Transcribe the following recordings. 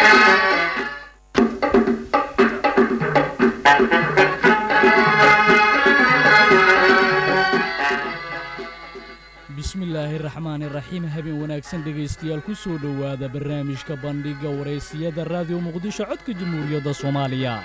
bismillaahi raxmaani raxiim habeen wanaagsan dhegaystayaal ku soo dhowaada barnaamijka bandhiga wareysiyada raadiyo muqdisho codka jamhuuriyadda soomaaliya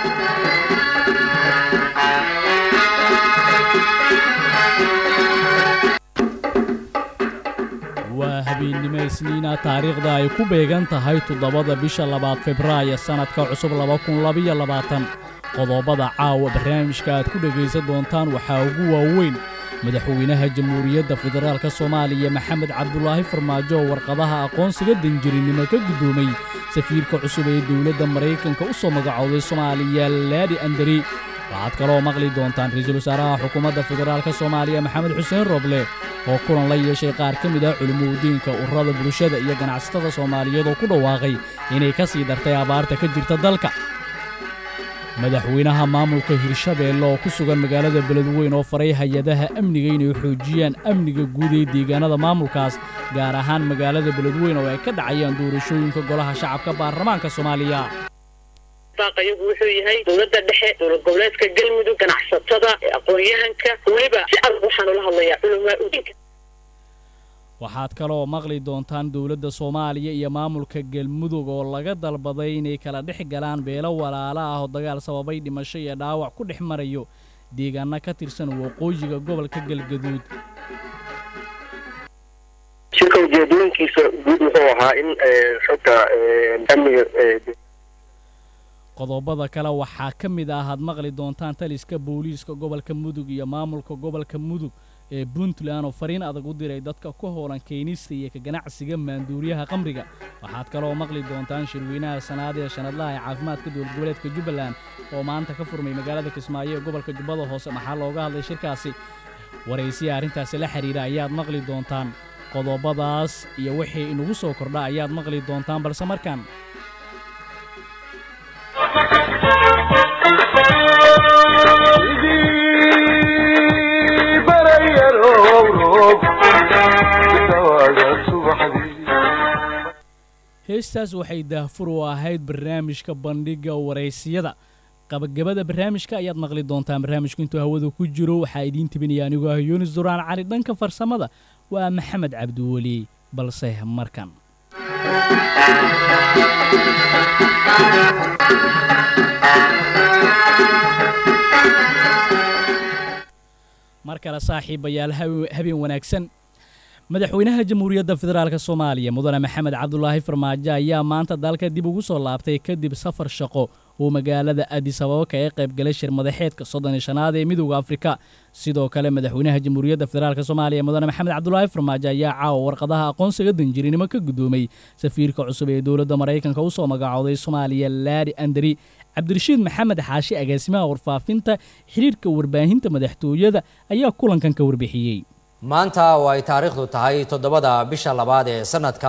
waa habeennimo isniina taariikhda ay ku beegan tahay 7 bisha 2 Febraayo sanadka cusub 2022 qodobada caawa barnaamijka aad ku dhagaysan doontaan waxaa ugu waaweyn madaxweynaha jamhuuriyadda federaalka Soomaaliya Maxamed Cabdullaahi Farmaajo warqadaha aqoonsiga danjirinimo ka gudoomay safiirka cusub ee dawladda Mareykanka u soo magacowday Soomaaliya Laadi Andari waxaad kaloo maqli doontaan ra'iisul wasaaraha xukuumadda federaalka Soomaaliya Maxamed Xuseen Roble oo kulan la yeeshay qaar ka mid ah culimooyinka ururada bulshada iyo ganacsatada Soomaaliyeed oo ku dhawaaqay inay ka sii dartay abaarta ka jirta dalka madaxweynaha maamulka Hirshabeelle oo ku sugan magaalada Beledweyne oo faray hay'adaha amniga inay xoojiyaan amniga guud ee deegaanada maamulkaas gaar ahaan magaalada Beledweyne oo ay ka dhacayaan doorashooyinka golaha shacabka baarlamaanka Soomaaliya baaqayagu wuxuu yahay dawladda dhexe dawlad goboleedka Galmudug ganacsatada aqoon-yahanka waliba si aad waxaan ula hadlayaa culimada waxaad kaloo maqli doontaan dawladda Soomaaliya iyo maamulka Galmudug oo laga dalbaday inay kala dhex galaan beelo walaalo ah oo dagaal sababay dhimasho iyo dhaawac ku dhex marayo deegaano ka tirsan waqooyiga gobolka Galgaduud shirka ujeedooyinkiisa guud wuxuu ahaa in xogta amniga qodobada kale waxaa ka mid ah aad maqli doontaan taliska booliiska gobolka Mudug iyo maamulka gobolka Mudug ee Puntland oo fariin adag u diray dadka ku hoolan keenista iyo ka ganacsiga maanduuriyaha qamriga waxaad kaloo maqli doontaan shirweynaha sanad ee sanadlaha ee caafimaadka dowlad goboleedka Jubbaland oo maanta ka furmay magaalada Kismaayo ee gobolka Jubbada Hoose maxaa looga hadlay shirkaasi wareysi arrintaasi la xiriira ayaad maqli doontaan qodobadaas iyo wixii inagu soo kordha ayaad maqli doontaan balse markaan heestaas waxay daahfur u ahayd barnaamijka bandhiga wareysiyada qabagabada barnaamijka ayaad maqli doontaan barnaamijku intuu hawada ku jiro waxaa idiin tibinaya anigoo ah Yunis Duraan Cali dhanka farsamada waa Maxamed Cabdiwali balse markan markale saaxiibayaal habeen wanaagsan madaxweynaha jamhuuriyadda federaalka Soomaaliya mudane Maxamed Cabdullaahi Farmaajo ayaa maanta dalka dib ugu soo laabtay kadib safar shaqo oo magaalada Addis Ababa ka qayb galay shir madaxeedka 35aad ee Midowga Afrika sidoo kale madaxweynaha jamhuuriyadda federaalka Soomaaliya mudane Maxamed Cabdullaahi Farmaajo ayaa caawa warqadaha aqoonsiga danjirinimo ka gudoomay safiirka cusub ee dawladda Mareykanka u soo magacowday Soomaaliya Laadi Andari Cabdirashiid Maxamed Xaashi agaasimaha warfaafinta xiriirka warbaahinta madaxtooyada ayaa kulankan ka warbixiyay maanta oo ay taariikhdu tahay 7 bisha 2 ee sanadka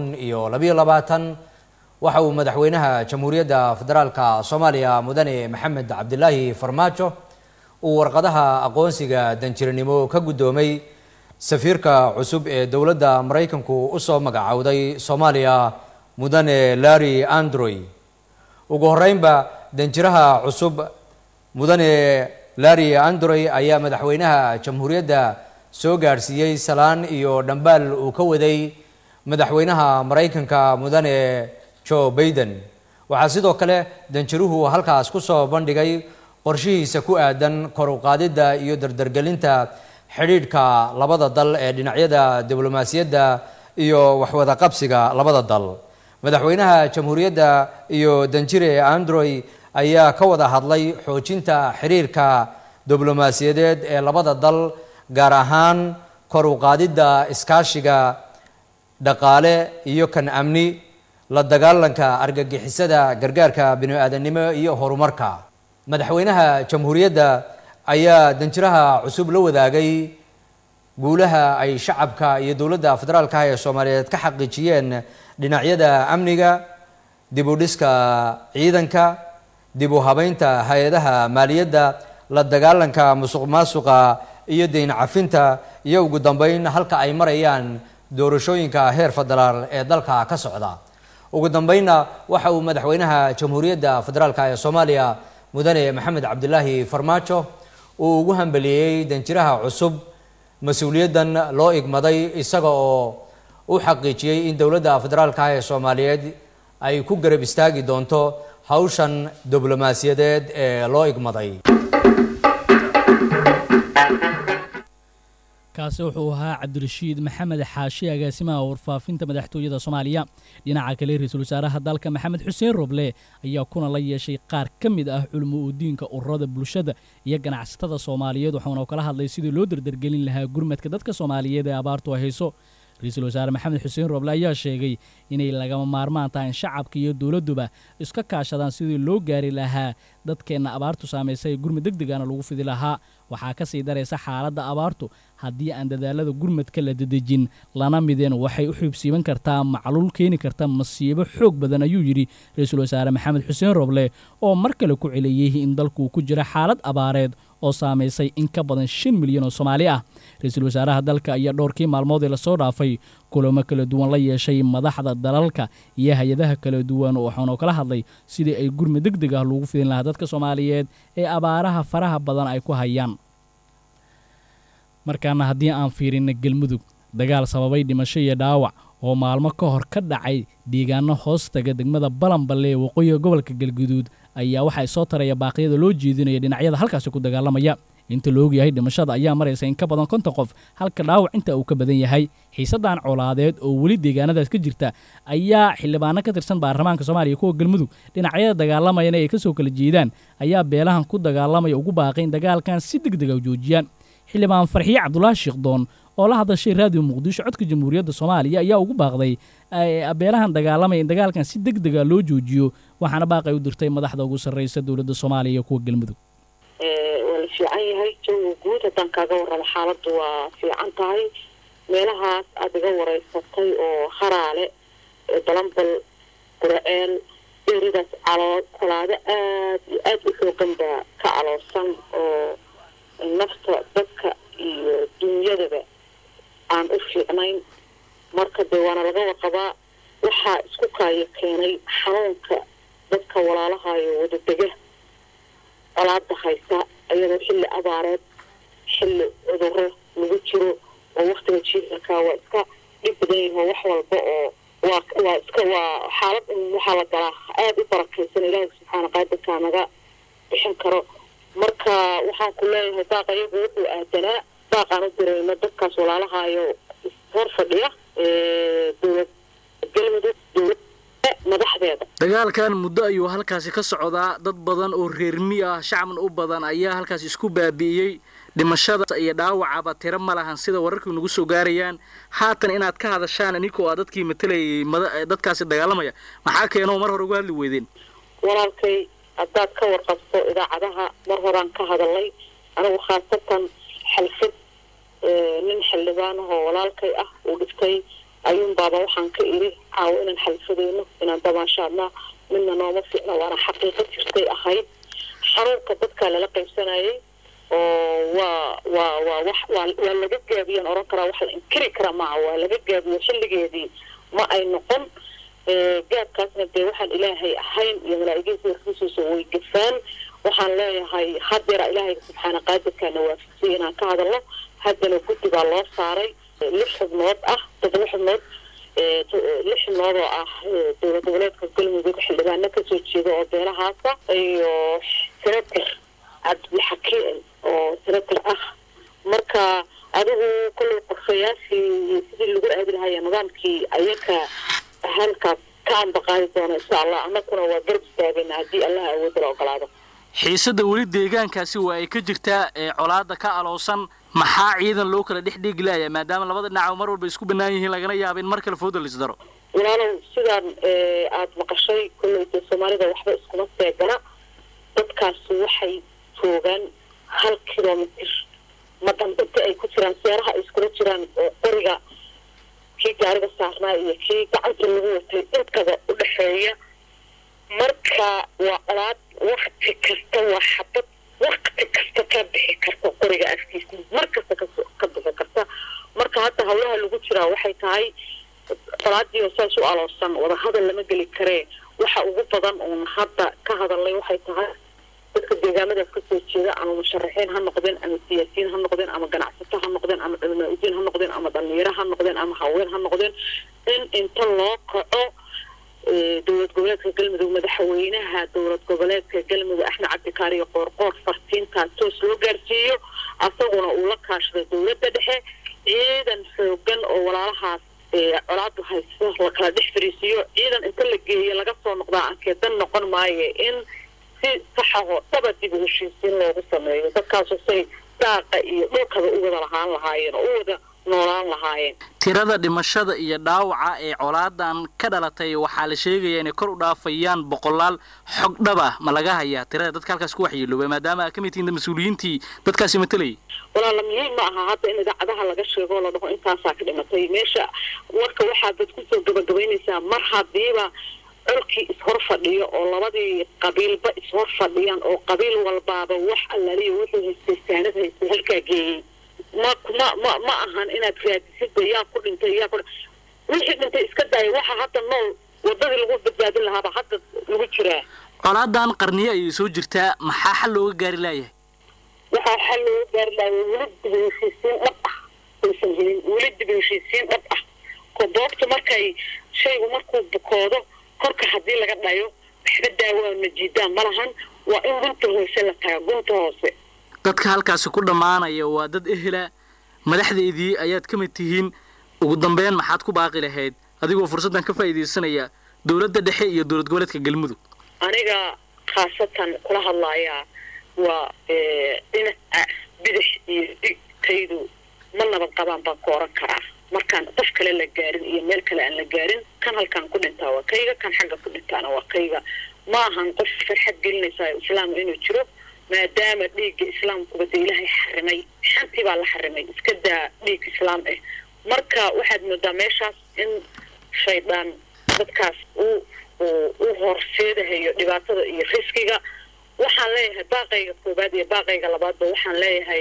2022 waxa uu madaxweynaha jamhuuriyadda federaalka Soomaaliya mudane Maxamed Cabdullaahi Farmaajo uu warqadaha aqoonsiga danjirinimo ka gudoomay safiirka cusub ee dawladda Mareykanku u soo magacowday Soomaaliya mudane Larry Androy ugu horeynba danjiraha cusub mudane Larry Androy ayaa madaxweynaha jamhuuriyadda soo gaarsiiyay salaan iyo dhambaal uu ka waday madaxweynaha Mareykanka mudane Joe Biden waxa sidoo kale danjiruhu halkaas ku soo bandhigay qorshihiisa ku aadan kor u qaadida iyo dardargelinta xiriirka labada dal ee dhinacyada diblomaasiyadda iyo wax wada qabsiga labada dal madaxweynaha jamhuuriyadda iyo danjire Androy ayaa ka wada hadlay xoojinta xiriirka diblomaasiyadeed ee labada dal gaar ahaan kor u qaadida iskaashiga dhaqaale iyo kan amni la dagaalanka argagixisada gargaarka bini'aadanimo iyo horumarka madaxweynaha jamhuuriyadda ayaa danjiraha cusub la wadaagay guulaha ay shacabka iyo dawladda federaalka ee Soomaaliyeed ka xaqiijiyeen dhinacyada amniga dib u dhiska ciidanka dib u habeynta hay'adaha maaliyadda la dagaalanka musuqmaasuqa iyo deyn cafinta iyo ugu dambeyn halka ay marayaan doorashooyinka heer federaal ee dalka ka socda ugu dambeynna waxa uu madaxweynaha jamhuuriyadda federaalka ee Soomaaliya mudane Maxamed Cabdilaahi Farmaajo uu ugu hambaliyay danjiraha cusub mas'uuliyadan loo igmaday isaga oo u xaqiijiyay in dawladda federaalka ee Soomaaliyeed ay ku garab istaagi doonto hawshan diblomaasiyadeed ee loo igmaday. kaasi wuxuu ahaa Cabdirashiid Maxamed Xaashi agaasimaha warfaafinta madaxtooyada Soomaaliya. dhinaca kale ra'iisul wasaaraha dalka Maxamed Xuseen Roble ayaa kuna la yeeshay qaar ka mid ah culimo u diinka ururada bulshada iyo ganacsatada Soomaaliyeed waxaana kala hadlay sidii loo dardargelin lahaa gurmadka dadka Soomaaliyeed ee abaartu ay hayso. ra'iisul wasaare Maxamed Xuseen Roble ayaa sheegay inay lagama maarmaan tahay shacabka iyo dawladduba iska kaashadaan sidii loo gaari lahaa dadkeena abaartu saameysay gurmad degdeg ah lagu fidi lahaa. waxaa ka sii daraysa xaaladda abaartu haddii aan dadaalada gurmadka la dedejin lana mideen waxay u xubsiiban kartaa macluul keeni karta masiibo xoog badan ayuu yidhi ra'iisul wasaare Maxamed Xuseen Roble oo mar kale ku celiyay in dalku ku jira xaalad abaareed oo saameysay in ka badan 5 milyan oo Soomaali ah. ra'iisul wasaaraha dalka ayaa dhowrkii maalmood la soo dhaafay kulamo kala duwan la yeeshay madaxda dalalka iyo hay'adaha kala duwan oo waxaanu kala hadlay sidii ay gurmad degdeg ah loogu fidin lahaa dadka Soomaaliyeed ee abaaraha faraha badan ay ku hayaan. markaana haddii aan fiirino Galmudug dagaal sababay dhimasho iyo dhaawac oo maalmo ka hor ka dhacay deegaano hoostaga degmada Balanballe ee waqooyiga gobolka Galguduud ayaa waxa ay soo taraya baaqyada loo jeedinayo dhinacyada halkaas ku dagaalamaya. inta loo ogyahay dhimashada ayaa maraysa in ka badan 50 qof halka dhaawac inta uu ka badan yahay. xiisadan colaadeed oo wali deegaanadaas ka jirta ayaa xildhibaano ka tirsan baarlamaanka Soomaaliya kuwa Galmudug dhinacyada dagaalamayana ay ka soo kala jeedaan ayaa beelahan ku dagaalamaya ugu baaqeen dagaalkan si degdeg ah u joojiyaan. xildhibaan Farxiye Cabdulaahi Sheekdoon oo la hadashay raadiyo Muqdisho codka Jamhuuriyadda Soomaaliya ayaa ugu baaqday beelahan dagaalamaya in dagaalkan si degdeg ah loo joojiyo waxaana baaqay u dirtay madaxda ugu sarreysa dawladda Soomaaliya kuwa Galmudug. wala fiican yahay jawiga guud haddaan kaaga warramo xaaladdu waa fiican tahay meelahaas aad iga wareysatay oo Haraale Balanbal Qur'aan eridaas colaado aad u xoogan baa ka caloosan oo nafta dadka iyo dunyadaba aan u fiicnayn marka deewaana laga waqabaa waxaa isku kaayo keenay xanuunka dadka walaalaha iyo wada dega colaada haysa ayadoo xilli abaareed xilli cudurro lagu jiro oo waqtiga jiilka waa iska dhib badan yahay wax walba oo waa xaalad waxaa la galaa aad u barakaysan Ilaahay subxaanahu qaadirka naga bixin karo marka waxaan ku leeyahay daaqayagu wuxuu aadanaa daaqaan u dirayna dadkaas walaalaha iyo hor fadhiya dawlad Galmudug madaxdeeda. dagaalkan muddo ayuu halkaasi ka socdaa dad badan oo reer mi ah shacabna u badan ayaa halkaas isku baabi'iyay dhimashada iyo dhaawacaba tiro ma lahan sida wararku nagu soo gaarayaan haatan inaad ka hadashaan aninkoo dadkii matalayay dadkaasi dagaalamaya maxaa keenoo mar hore uga hadli weydeen walaalkay haddaad ka warqabto idaacadaha mar horaan ka hadalay anigu khaasatan xalfad nin xildhibaan oo walaalkay ah uu dhigtay ayuun baaba waxaan ka iri caawo inaan xalfadeyno inaan dabaashaadna midna nooma fiicna waana xaqiiqo jirtay ahayd xanuunka dadka lala qaybsanayay oo waa laga gaabiyaan oran karaa wax la inkiri kara maaha waa laga gaabiyo xilligeedii ma ay noqon gaabkaasna dee waxaan ilaahay ahayn iyo malaa'igadiisa warkiisa way gafaan waxaan leeyahay hadeera ilaahay subxaana qaadirkana waafajiyay inaan ka hadalno haddana guddi baa loo saaray 6 xubnood ah 7 xubnood 6 xubnood oo ah dowlad goboleedka Galmudug xildhibaano ka soo jeeda oo beelahaasa iyo senator Cabdixakiin oo senator ah marka adigu kullu qorshayaashii sidii lagu aadi lahaa nidaamkii ayaka halkaas kaan baqaadi doona insha Allah annaguna waa garab istaagayna haddii Allah awood la ogolaado. xiisada wali deegaankaasi waa ay ka jirtaa colaada ka aloosan maxaa ciidan loo kala dhig laaya maadaama labada dhinac mar walba isku banaan yihiin lagana yaabo in mar kale foodo la isdaro walaalow sidaan aad maqashay kullu Soomaalida waxba iskuma seegana dadkaas waxay joogaan 1 kilomitir madan inta ay ku jiraan seeraha ay isku jiraan oo qoriga kii gaariga saarnaa iyo kii gacanta lagu watay intada u dhaxeeya marka waa colaad waqti kasta waa xabad waqti kasta ka bixi karta qoriga afkiisa markasta ka bixi karta marka hadda hawlaha lagu jiraa waxay tahay salaadii oo saas u aloosan wada hadal lama geli karee waxa ugu badan oo hadda ka hadalay waxay tahay dadka deegaamadaas ka soo jeeda ama musharaxiin ha noqdeen ama siyaasiyiin ha noqdeen ama ganacsato ha noqdeen ama culimaa'idiin ha noqdeen ama dhalinyaro ha noqdeen ama haween ha noqdeen in inta loo kaco dowlad goboleedka galmudug madaxweynaha dowlad goboleedka galmudug axmed cabdikaariyo qoorqoor fartiintaas toos loo gaarsiiyo asaguna uu la kaashado dowladda dhexe ciidan xoogan oo walaalahaas colaadu haysto la kala dhex fariisiyo ciidan inta la geeyo laga soo noqdaa ankeedan noqon maayo in si saxaho dhaba dib u heshiisiin loogu sameeyo dadkaasoo say daaqa iyo dhulkaba u wada lahaan lahaayeen oo u wada noolaan lahaayeen tirada dhimashada iyo dhaawaca ee colaadan ka dhalatay waxaa la sheegayaa inay kor u dhaafayaan boqolaal xog dhaba ma laga hayaa tirada dadka halkaas ku waxyeeloobay maadaama ay ka mid yihiin mas-uuliyiintii dadkaasi matalayay walaala muhiim ma aha hadda in idaacadaha laga sheego la dhaho intaasaa ka dhimatay meesha warka waxaa dad kusoo gabagabaynaysaa mar hadiiba colkii ishor fadhiyo oo labadii qabiilba ishor fadhiyaan oo qabiil walbaaba wax allaliyo wuxuu haystay saanad haystay halkaa geeyey ma ahan inaad raadisida yaa ku dhintay wixii dhintay iska daaya waxa hadda nool wadadii lagu badbaadin lahaaba hadda lagu jiraa colaadan qarniyo ayay soo jirtaa maxaa xal looga gaari laayahay waxaa xal looga gaari laayay weli dib u heshiisiin dhab ah aysan helin weli dib u heshiisiin dhab ah kodoobta markay shaygu markuu bukoodo korka haddii laga dhayo waxba daawaa najiidaan ma lahan waa in gunta hoose la taga gunta hoose dadka halkaasi ku dhammaanaya waa dad ehela madaxdeedii ayaad ka mid tihiin ugu dambeyn maxaad ku baaqi lahayd adigoo fursaddan ka faa'iidaysanaya dowladda dhexe iyo dowlad goboleedka galmudug aniga khaasatan kula hadlayaa waa dhinaca bidix iyo digtaydu ma nabad qabaan baan ku oran karaa markaan qof kale la gaarin iyo meel kale aan la gaarin kan halkaan ku dhintaa waa kayga kan xagga ku dhintaana waa kayga ma ahan qof farxad gelinaysaa islaamka inuu jiro maadaama dhiigga islaamkuba dee ilaahay xarimay xantii baa la xarimay iska daa dhiig islaam ah marka waxaad moodaa meeshaas in shaydaan dadkaas uu horseedahayo dhibaatada iyo riskiga waxaan leeyahay baaqayga koobaad iyo baaqayga labaadba waxaan leeyahay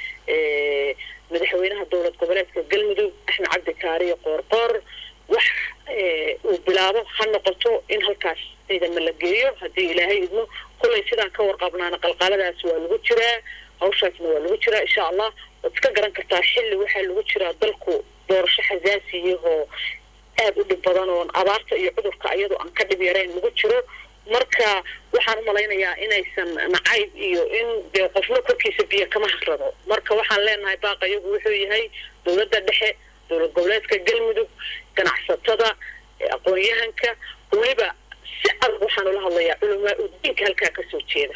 madaxweynaha dowlad goboleedka galmudug axmed cabdikaariyo qoorqoor wax uu bilaabo ha noqoto in halkaas ciidama la geeyo haddii ilaahay idmo kullay sidaan ka warqabnaana qalqaaladaas waa lagu jiraa hawshaasna waa lagu jiraa insha allah waad iska garan kartaa xilli waxaa lagu jiraa dalku doorasho xasaasiyahoo aada u dhib badan oon abaarta iyo cudurka iyadoo aan ka dhib yarayn lagu jiro marka waxaan u malaynayaa inaysan nacayb iyo in dee qofna korkiisa biyo kama hagrado marka waxaan leenahay baaqa iyagu wuxuu yahay dowladda dhexe dowlad goboleedka galmudug ganacsatada aqoon-yahanka weliba si adag waxaan ula hadlayaa culamaa-udiinka halkaa kasoo jeeda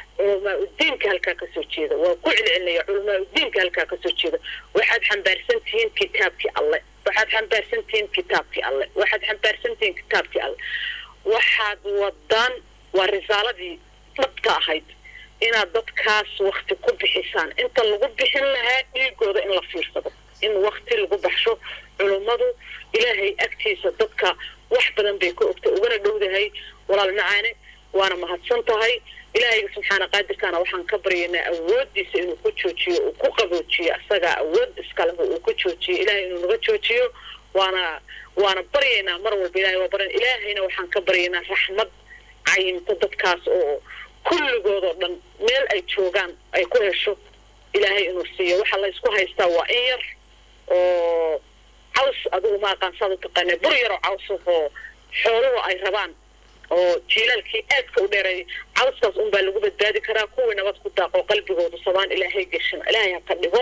waa ku celcelinaya culamaa-udiinka halkaa kasoo jeeda waxaad xambaarsan tihiin kitaabkii alle waxaad wadaan waa risaaladii dhabka ahayd inaad dadkaas wakti ku bixisaan inta lagu bixin lahaa dhiigooda in la fiirsado in wakti lagu baxsho culummadu ilaahay agtiisa dadka wax badan bay ka ogtay ugana dhowdahay walaal macaane waana mahadsan tahay ilaahayga subxaana qaadirkaana waxaan ka baryaynaa awoodiisa inuu ku joojiyo uu ku qaboojiyo asagaa awood iskaleho uu ku joojiyo ilaahay inuu naga joojiyo waana baryaynaa mar walba ilahay waa baryan ilaahayna waxaan ka baryaynaa raxmad cayimta dadkaas oo kulligoodoo dhan meel ay joogaan ay ku hesho ilaahay inuu siiyo waxaa la isku haystaa waa in yar oo caws adigu ma aqaan saad u taqaanaa bur yaroo cawsahoo xooluhu ay rabaan oo jiilaalkii aadka u dheeray cawskaas unbaa lagu badbaadi karaa kuwii nabad ku daaqoo qalbigoodu sabaan ilaahay gashan ilaahay ha ka dhigo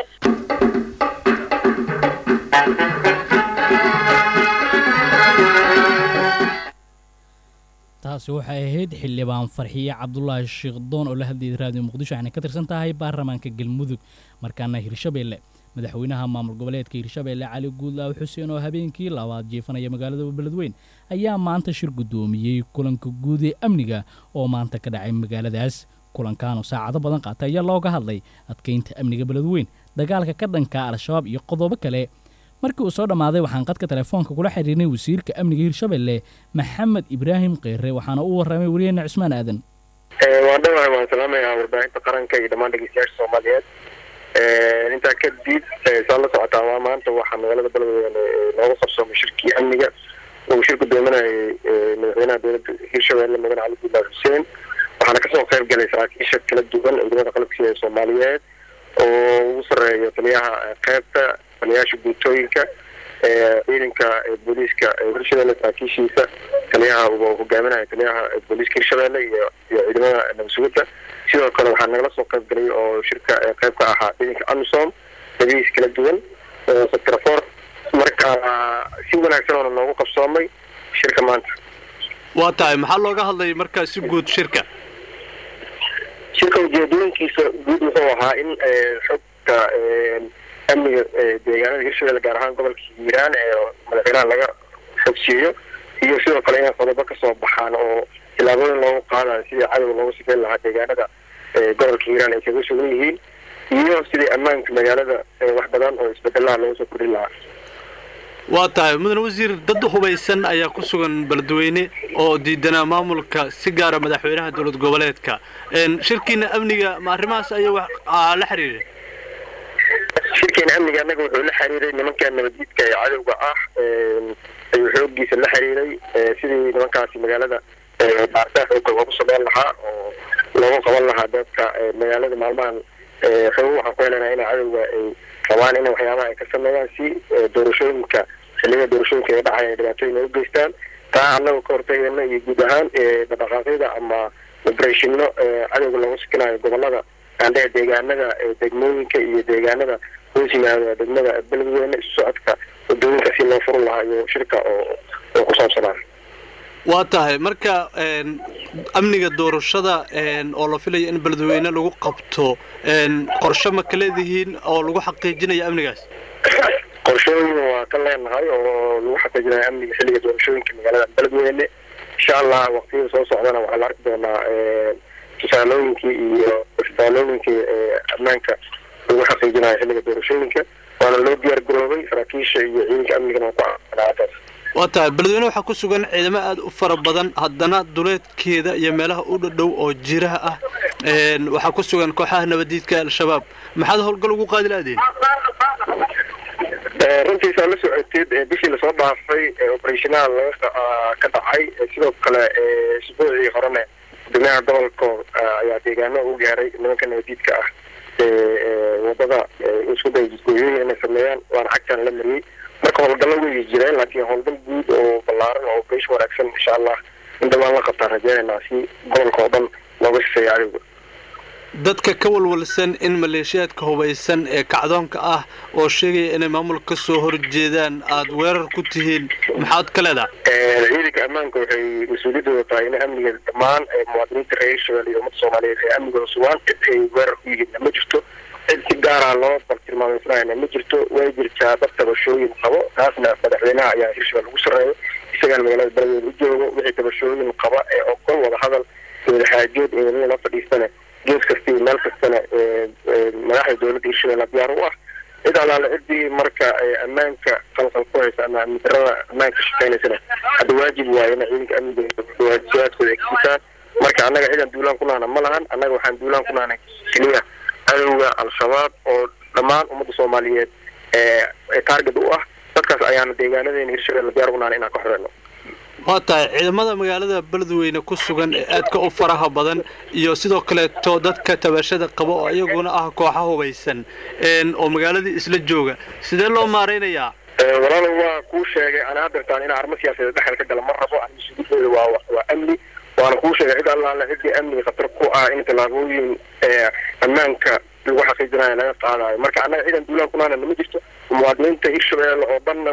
taasi waxay ahayd xildhibaan farxiye cabdulaahi sheekdoon oo la hadlayay raadiyo muqdisho waxayna ka tirsan tahay baarlamaanka galmudug markaana hirshabeelle madaxweynaha maamul goboleedka hirshabeelle cali guudlaaw xuseen oo habeenkii labaad jeefanaya magaalada beledweyn ayaa maanta shir guddoomiyey kulanka guud ee amniga oo maanta ka dhacay magaaladaas kulankaanoo saacado badan qaatay ayaa looga hadlay adkaynta amniga beledweyn dagaalka ka dhanka al-shabaab iyo qodobo kale markii uu soo dhammaaday waxaan qadka telefoonka kula xiriirnay wasiirka amniga hirshabeelle maxamed ibraahim kheyre waxaana u warramay wariyeena cismaan aadan waan dhawahay waan salaamayaa warbaahinta qaranka iyo dhammaan dhegeystayaasha soomaaliyeed intaa kadib saa la socotaa waa maanta waxaa magaalada beledweyne nooga qabsoomay shirkii amniga uu shir gudoominayay madaxweynaha dowladda hirshabeelle mudane cali abdullaahi xuseen waxaana kasoo qayb galay saraakiisha kala duwan ciidamada qalabka sida soomaaliyeed oo ugu sarreeyo taliyaha qaybta taliyayaasha guutooyinka ciidanka booliiska hirshabeelle saraakiishiisa taliyaha uu hogaaminaya taliyaha booliiska hirshabeelle iyo ciidamada nabadsugidda sidoo kale waxaa nagala soo qayb galay oo shirka qayb ka ahaa ciidanka amisom dabiis kala duwan sector 4 marka si wanaagsan oo noogu qabsoomay shirka maanta waa tahay maxaa looga hadlay markaa si guud shirka ujeedooyinkiisa guud wuxuu ahaa in xogta amniga deegaanada hirshabeelle gaar ahaan gobolka hiiraan ee madaxweynaha laga xogsiiyo iyo sidoo kale inay qodobo kasoo baxaan oo tilaabooyin loogu qaadayo sidii cadowga loogu sifeyn lahaa deegaanada gobolka hiiraan ay kaga sugan yihiin iyo sidii ammaanka magaalada wax badan oo isbedelaha loogu soo kordhin lahaa waa tahay mudane wasiir dad hubaysan ayaa ku sugan beledweyne oo diidanaa maamulka si gaara madaxweynaha dowlad goboleedka shirkiina amniga ma arrimahaas ayaa la xiriiray shirkiina amniga annaga wuxuu la xiriiray nimanka nabaddiidka ee cadowga ah ayuu xoogiisa la xiriiray sidii nimankaasi magaalada baartaa xooga loogu sameyn lahaa oo loogu qaban lahaa dadka magaalada maalmahan xoog waxaan ku heleynaa in cadowga ay rabaan in waxyaabaha ay ka sameeyaan si doorashooyinka xilliga doorashooyinka ay dhacaya ay dhibaatooyin ay u geystaan taa annaga ka hortagayna iyo guud ahaan dhaqdhaqaaqyada ama operatiino cadowga loogu sikinayo gobolada aandhehe deegaanada degmooyinka iyo deegaanada hoos yimaada degmada beledweyne isu socodka wadooyinka si loo furi lahaa iyo shirka oo ku saabsanaa waa tahay marka amniga doorashada oo la filayo in beledweyne lagu qabto qorshe ma ka leedihiin oo lagu xaqiijinayo amnigaas qorshooyin waa ka leenahay oo lagu xaqiijinayo amniga xilliga doorashooyinka magaalada beledweyne insha allah waqtiyada soo socdana waxaa la arki doonaa tusaalooyinkii iyo isbitaalooyinkii ammaanka lagu xaqiijinayo xilliga doorashooyinka waana loo diyaar garoobay saraakiisha iyo ciidanka amnigana waa ku aqaanaataas waa tahay beledweyne waxaa ku sugan ciidamo aad u fara badan haddana duleedkeeda iyo meelaha u dhadhow oo jiraha ah waxaa ku sugan kooxaha nabadiidka al-shabaab maxaad howlgal ugu qaadi lahaydeen runtiisaa la socotid bishii lasoo dhaafay operatiinaha laga ka dhacay sidoo kale isbuucii horena gudoomiyaha gobolka ayaa deegaano u gaaray nimanka nabadiidka ah wadada isku day jidgooyooyin inay sameeyaan waana cagtaan la mariyey marka howlgallo way jireen laakiin howlgal guud oo ballaaran oo beesh wanaagsan insha allah in dhawaan la qabtaan rajeynaynaa si gobolka oo dhan looga sifeeyo cadowga dadka ka walwalsan in maleeshiyaadka hubaysan ee kacdoonka ah oo sheegaya inay maamulka ka soo horjeedaan aad weerar ku tihiin maxaad ka leedahay ciidanka ammaanka waxay mas-uuliyadooda tahay in amniga dhammaan muwaadiniinta reer hirshabelle iyo ummadda soomaaliyeed ee amnigooda sugaan cid ay weerar ku yihiinna ma jirto cid si gaara loo bartilmaamaysanaayna ma jirto way jirtaa dad tabashooyin qabo taasna madaxweynaha ayaa hirshabelle ugu sarreeyo isagaana magaalada beledweyne u joogo wixii tabashooyin qaba ee ogol wada hadal wadaxaajood in la fadhiistana gees kasta iyo meel kastana madaxda dowladda hirshabelle diyaar u ah cid alaale ciddii marka ammaanka qalqal ku haysa ama amni darrada ammaanka shaqeynaysana hadda waajib waaye ina ciidanka amniga waajibaadkooda ay kasisaan marka annaga ciidan duulaan ku nahana ma lahan annaga waxaan duulaan ku nahanay keliya cadowga al-shabaab oo dhammaan ummadda soomaaliyeed taarget u ah dadkaas ayaana deegaanadeena hirshabelle diyaar ugu nahana inaan ka xoreyno waa tahay ciidamada magaalada beledweyne ku sugan ee aadka u faraha badan iyo sidoo kaleeto dadka tabashada qaba oo iyaguna ah kooxa hubaysan oo magaaladii isla jooga sidee loo maaraynayaa walaalow waa kuu sheegay ana hadeertaan inaa arrimo siyaasadeed dhexda ka gala ma rabo ani mas-uuliyadooda waa amni waana kuu sheegay cid allaale ciddii amniga khatar ku ah in tallaabooyin ammaanka lagu xaqiijinayo laga qaadayo marka annaga ciidan duulaan ku nahanana ma jirto muwaadiniinta hirshabelle oo dhanna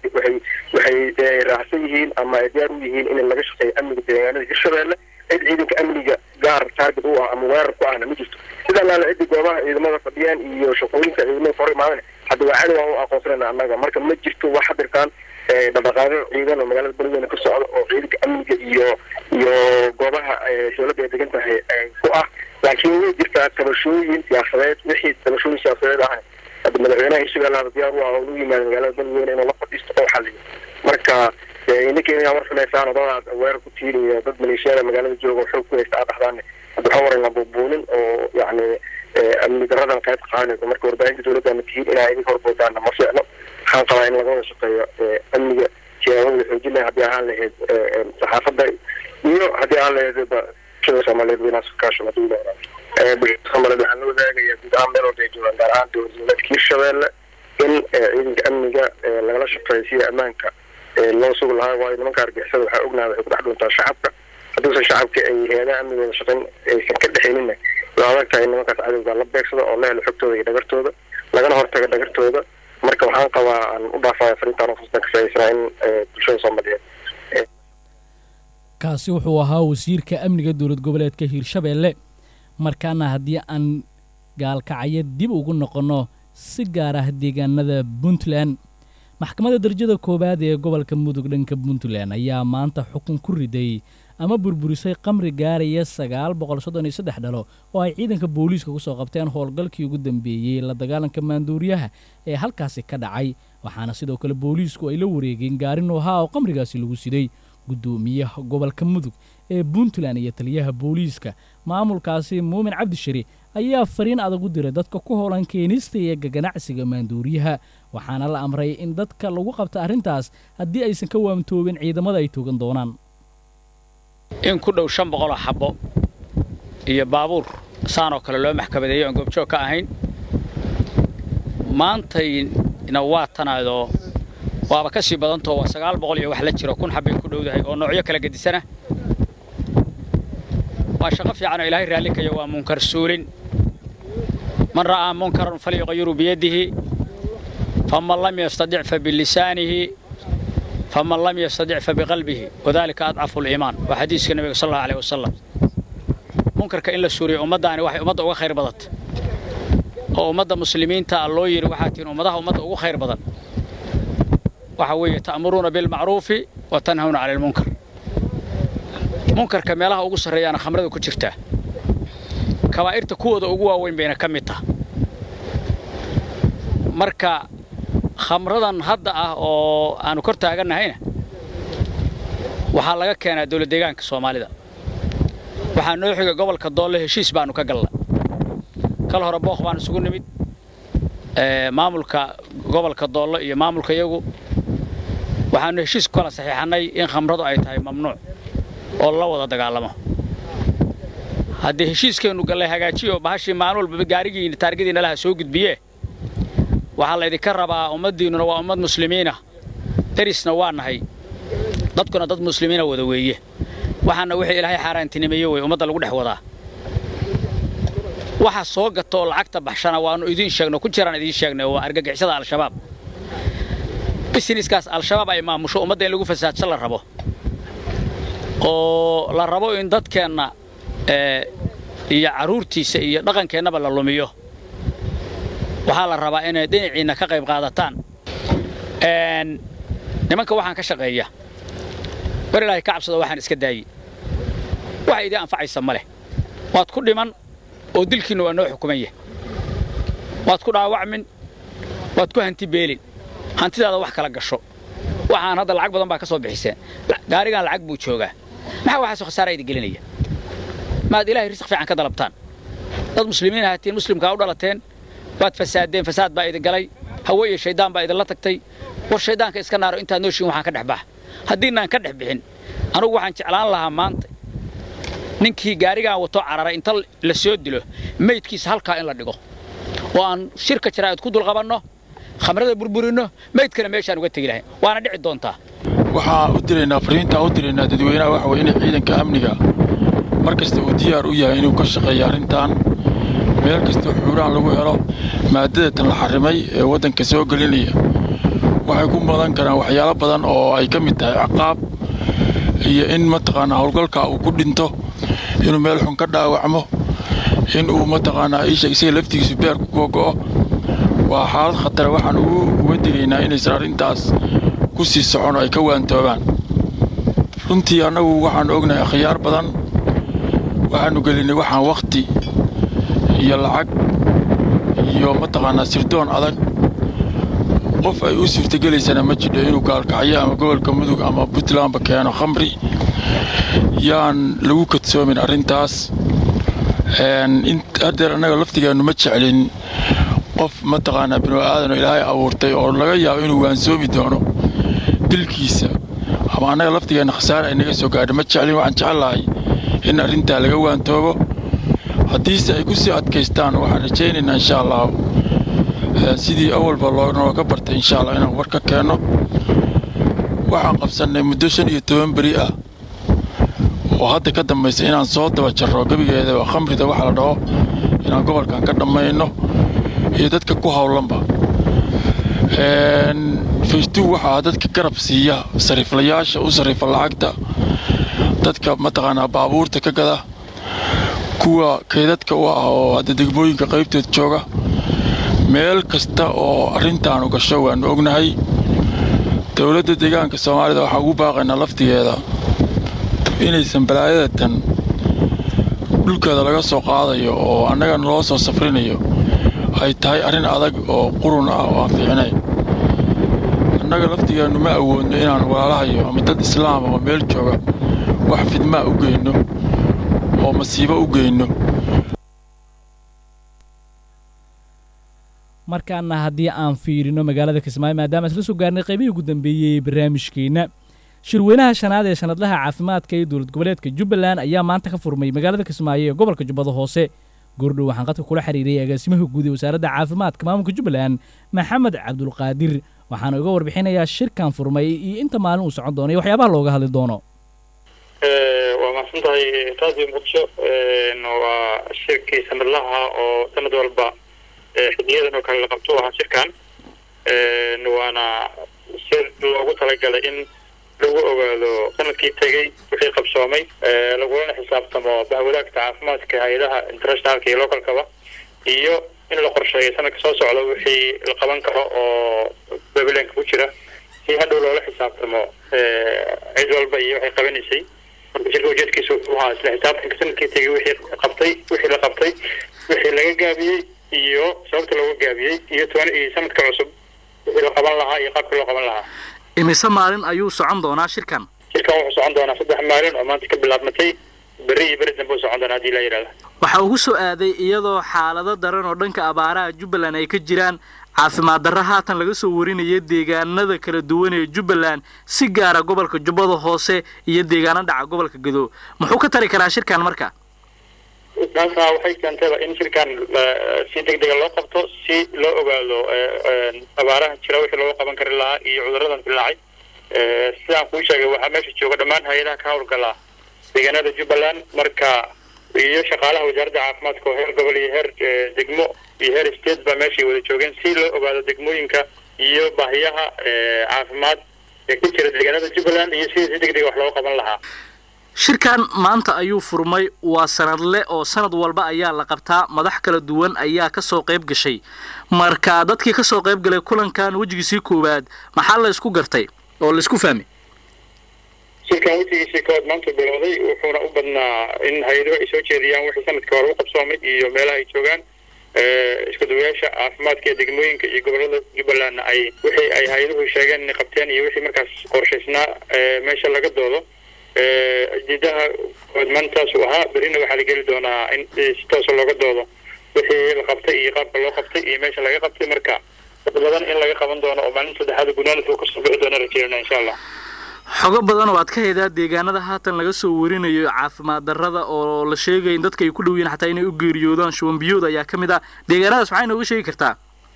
waxay raacsan yihiin ama ay diyaar u yihiin in laga shaqeeyo amniga deegaanada hirshabelle cid ciidanka amniga gaar taarget u ah ama weerar ku ahna ma jirto sida laala ciddi goobaha ciidamada fadhiyaan iyo shaqooyinka ciidamada hor imaadana hadda waa cadow aan u aqoonsanayna annaga marka ma jirto wax hadirtaan dhaqdhaqaaqyo ciidan oo magaalada beledweyne ka socda oo ciidanka amniga iyo goobaha dowladda ay degan tahay ku ah laakiin way jirtaa tabashooyin siyaasadeed wixii tabashooyin siyaasadeed ah hadda madaxweynaha hirshabelle diyaar u ah oo u yimaada magaalada beledweyne inuu la fadhiisto oo xaliyo marka ininka inaa war filaysaan oo dadaad weerar ku tihiin iyo dad maleeshiyada magaalada jooga xoog ku haysta aad dhaxdaan hadda waxaa waran la buubuunin oo yacni amni daradan qayb ka qaadanaysa marka warbaahinta dowladdaana tihiin inaa idinka horboodaana ma fiicno waxaan qabaa in laga wada shaqeeyo amniga siyaabada xoojin lahayd haddii ahaan lahayd saxaafadda iyo haddii ahaan lahayd bulshada Soomaaliyeed weynaas kaasho maduulada bulshada Soomaaliyeed waxaan la wadaagayaa guud ahaan meel walba ay joogaan gaar ahaan dowladda Hirshabeelle in ciidanka amniga lagala shaqeeyo si ammaanka loo sugo lahaa waayo nimanka argixisada waxaa ognahay waxay ku dhex dhuntaa shacabka hadduusan shacabka ay heedaan amnigooda shaqayn aysan ka dhexayninna waa adag tahay nimankaas cadowga la beegsado oo la helo xogtooda iyo dhagartooda lagana hortaga dhagartooda marka waxaan qabaa aan u dhaafaya fariintaan fursad ka faa'iideysana in bulshada Soomaaliyeed kaasi wuxuu ahaa wasiirka amniga dowlad goboleedka Hirshabeelle markaana haddii aan gaalkacyo dib ugu noqono si gaar ah deegaanada Puntland maxkamadda darajada koobaad ee gobolka Mudug dhanka Puntland ayaa maanta xukun ku riday ama burburisay qamri gaaraya 933 dhalo oo ay ciidanka booliiska ku soo qabteen howlgalkii ugu dambeeyay la dagaalanka maanduuriyaha ee halkaasi ka dhacay waxaana sidoo kale booliisku ay la wareegeen gaarin oo qamrigaasi lagu siday gudoomiyaha gobolka Mudug ee Puntland iyo taliyaha booliiska maamulkaasi Muumin Cabdishari ayaa fariin adag u diray dadka ku howlan keenista iyo ganacsiga maanduuriyaha waxaana la amray in dadka lagu qabto arrintaas haddii aysan ka waamtoobin ciidamada ay toogan doonaan in ku dhow 500 xabo iyo baabuur saan oo kale loo maxkamadeeyo aan goobjoog ka ahayn maantayna waa tanaado waaba ka sii badantoo 900 iyo wax la jiro 1000 xabay ku dhowdahay oo noocyo kala gadisana waa shaqo fiican oo Ilaahay raali ka yahay waa munkar suulin man ra'a munkaran falyughayyiru biyadihi faman lam yastadi' fa bilisanihi faman lam yastadi' fa biqalbihi wadhalika ad'afu al-iman wa hadiiska nabiga sallallahu alayhi wasallam munkarka in la suuriyo ummadani waxay ummadda uga khayr badan oo ummadda muslimiinta loo yiri waxa tiin ummadaha ummadda ugu khayr badan waxa weeye ta'muruna bil ma'ruf wa tanhawna 'anil munkar munkarka meelaha ugu sareeyana khamrada ku jirta kabaa'irta kuwada ugu waaweyn bayna ka mid tahay marka khamradan hadda ah oo aanu kor taaganahayna waxa laga keenaa dawlad deegaanka Soomaalida waxa noo xiga gobolka Doole heshiis baanu ka galnay kala hore booq baan isugu nimid maamulka gobolka Doole iyo maamulka iyagu waxaanu heshiis kala saxiixanay in khamradu ay tahay mamnuuc oo la wada dagaalamo haddii heshiiskeenu galay hagaajiyo bahashii maalin walba gaarigiina taargadiina laha soo gudbiye waxa la idinka rabaa ummadiinuna waa ummad muslimiina darisna waa nahay dadkuna dad muslimiina wada weeye waxaana wixii Ilaahay xaaraantinimeeyay way ummadda lagu dhex wadaa waxa soo gato lacagta baxshana waanu idin sheegno ku jiraan idin sheegnay waa argagixisada al-shabaab businesskaas al-shabaab ay maamusho ummadda in lagu fasaadsan la rabo oo la rabo in dadkeena iyo caruurtiisa iyo dhaqankeennaba la lumiyo waxa la rabaa inay dhinaciina ka qayb qaadataan nimanka waxaan ka shaqeeyaa war Ilaahay ka cabsado waxaan iska daayay waxa idin anfacaysa male waad ku dhiman oo dilkiina waa noo xukumayay waad ku dhaawacmin waad ku hanti beelin hantidaada wax kala gasho waxaan hadda lacag badan baa ka soo bixiseen gaarigan lacag buu joogaa maxaa waxa soo khasaare idin gelinaya maad Ilaahay risq fiican ka dalabtaan dad muslimiin ahaatiin muslimka u dhalateen waad fasaadeen fasaad baa idin galay hawo iyo shaydaan baa idin la tagtay war shaydaanka iska naaro inta nooshin waxaan ka dhaxbaa haddiinaan ka dhax bixin anigu waxaan jeclaan lahaa maanta ninkii gaarigan wato cararay inta la soo dilo meydkiisa halka in la dhigo oo aan shirka jaraa'id ku dul qabanno khamrada burburino meydkana meeshaan uga tagi lahayn waana dhici doontaa waxaa u direynaa fariinta u direynaa dadweynaha waxa weeye in ciidanka amniga markasta uu diyaar u yahay inuu ka shaqeeyo arrintan meel kasta xuuraan lagu helo maadada tan la xarimay ee waddanka soo gelinaya waxay ku mudan karaan waxyaalo badan oo ay ka mid tahay ciqaab iyo in mataqaanaa howlgalka uu ku dhinto inuu meel xun ka dhaawacmo in uu mataqaanaa isaga laftigiisu beer ku go'o waa xaalad khatar waxaan uga digaynaa inaysan arrintaas ku sii socon oo ay ka waantoobaan runtii annagu waxaan ognahay khiyaar badan waxaanu gelinay waxaan waqti iyo lacag iyo mataqaanaa sirdoon adag qof ay u suurtagelaysana ma jidho inuu gaalkacyo ama gobolka Mudug ama Puntlandba keeno khamri yaan lagu kadsoomin arrintaas haddeer annaga laftigeenu ma jeclin qof mataqaanaa binu aadan Ilaahay abuurtay oo laga yaabo inuu waansoomi doono dilkiisa ama annaga laftigeena khasaare ay naga soo gaadhay ma jeclin. waxaan jecelahay in arrintaa laga waantoobo. haddiise ay ku sii adkaystaan waxaan rajaynaynaa insha allah sidii awalba nooga bartay insha allah inaan war ka keenno. waxaan qabsannay muddo 15 beri ah oo hadda ka dambaysa inaan soo daba jarro gebigeeda oo khamrida waxa la dhaho inaan gobolkan ka dhammayno iyo dadka ku hawlanba. Facebook waxaa dadka garab siiya sariiflayaasha u sariifa lacagta, dadka mataqaanaa baabuurta ka gada, kuwa kaydadka u ah oo hadda degmooyinka qaybteed jooga. meel kasta oo arrintaan u gasho waanu ognahay. dowladda deegaanka Soomaalida waxaa ugu baaqaynaa laftigeeda inaysan balaayadatan dhulkeeda laga soo qaadayo oo annaga naloo soo safrinayo ay tahay arrin adag oo qurun ah oo aan fiicnayn. annaga laftigeenu ma awoodno inaan walaalahayo ama dad islaam ama meel jooga wax fidmaa u geyno oo masiibo u geyno. markaana haddii aan fiirino magaalada Kismaayo maadaama isla soo gaarnay qaybihii ugu dambeeyay barnaamijkeena shirweynaha shanaad ee sanadlaha caafimaadka ee dowlad goboleedka Jubbaland ayaa maanta ka furmay magaalada Kismaayo ee gobolka Jubbada Hoose. goordhow waxaan qadka kula xiriiray agaasimaha guud ee wasaaradda caafimaadka maamulka Jubbaland Maxamed Cabdulqaadir waxaana uga warbixinayaa shirkan furmay iyo inta maalin uu socon doono iyo waxyaabaha looga hadli doono. waa mahadsantahay taasi muqdisho waa shirkii sanadlaha oo sanad walba xiddiyadan oo kale la qabto waxaa shirkan waana shir loogu talagalay in lagu ogaado sanadkii tagay wixii qabsoomay laguna xisaabtamo bahwadaagta caafimaadka hay'adaha internationalka iyo localkaba iyo in la qorsheeyo sanadka soo socda wixii la qaban karo oo babilanka ku jira si hadhow loola xisaabtamo cid walba iyo waxay qabanaysay. marka shirka ujeedkiisu waxaa isla xisaabtanka sanadkii tagay wixii la qabtay wixii laga gaabiyey iyo sababta looga gaabiyey iyo sanadka cusub wixii la qaban lahaa iyo qaabka loo qaban lahaa. imise maalin ayuu socon doonaa shirkan? shirkan wuxuu socon doonaa 3 maalin oo maanta ka bilaabmatay beri dambe socon doonaa haddii la yiraahdo. waxa ugu soo aaday iyadoo xaalado daran oo dhanka abaaraha Jubbaland ay ka jiraan caafimaad darro haatan laga soo warinayay deegaanada kala duwan ee Jubbaland si gaar ah gobolka Jubbada Hoose iyo deegaanada dhaca gobolka Gedo. muxuu ka tari karaa shirkan marka? taasna waxay keentay in shirkan si degdeg loo qabto si loo ogaado abaaraha jira wixii loo qaban kari lahaa iyo cudurradan dilaacay. sidaan kuu sheegay waxaa meesha jooga dhammaan hay'adaha ka howlgala deegaanada Jubbaland marka iyo shaqaalaha wasaaradda caafimaadka oo heer gobol iyo heer degmo iyo heer state ba meesha wada joogeen si loo ogaado degmooyinka iyo baahiyaha caafimaad ee ku jira deegaanada Jubbaland iyo si degdeg wax loo qaban lahaa. shirkan maanta ayuu furmay waa sanadle oo sanad walba ayaa la qabtaa madax kala duwan ayaa ka soo qayb gashay. marka dadkii ka soo qayb galay kulankan wajigiisii koowaad maxaa la isku gartay oo la isku fahmay? shirkan wajigiisii koowaad maanta bilowday wuxuuna u badnaa in hay'adaha ay soo jeediyaan wixii sanadkii hore u qabsoomay iyo meelaha ay joogaan isku duwayaasha caafimaadka ee degmooyinka iyo gobollada Jubbaland ay wixii ay hay'aduhu sheegeen inay qabteen iyo wixii markaas qorshaysnaa meesha laga doodo. jidaha maantaas uu ahaa berina waxaa la geli doonaa in si toos looga doodo wixii la qabtay iyo qaabka loo qabtay iyo meesha laga qabtay. marka badan in laga qaban doono oo maalin saddexaad gudaanadku ka soo bixi doona rajeynaa insha Allah. xogo badan oo aad ka heedaa deegaanada haatan laga soo warinayo caafimaad darrada oo la sheegay in dadka ay ku dhawiyeen xataa inay u geeriyoodaan shuban biyood ayaa ka mid ah. deegaanadaas maxay nooga sheegi kartaa?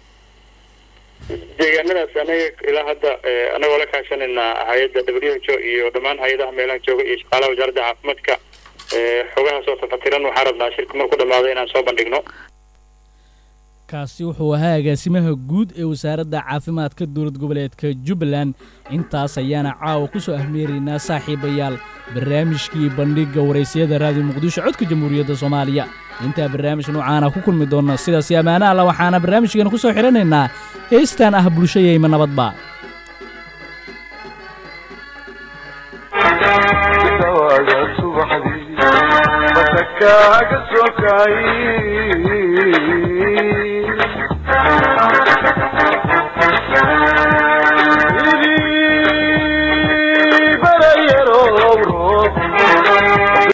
deegaanadaas anaga ilaa hadda anagoo la kaashanayna hay'adda WHO iyo dhammaan hay'adaha meelaha jooga iyo shaqaalaha wasaaradda caafimaadka xogaha soo tafatiran waxaa rabnaa shirka markuu dhamaado inaan soo bandhigno. kaasi wuxuu ahaa agaasimaha guud ee wasaaradda caafimaadka dowlad goboleedka Jubbaland. intaas ayaana caawa ku soo ahmeeraynaa saaxiibayaal barnaamijkii bandhigga wareysiyada raadiyo muqdisho codka jamhuuriyadda Soomaaliya. inta barnaamij noocaana ku kulmi doona sidaas amaana alla waxaana barnaamijkeena ku soo xiranaynaa heestan ah bulshayeyma nabadba. subaxdii masakaaga soo kacay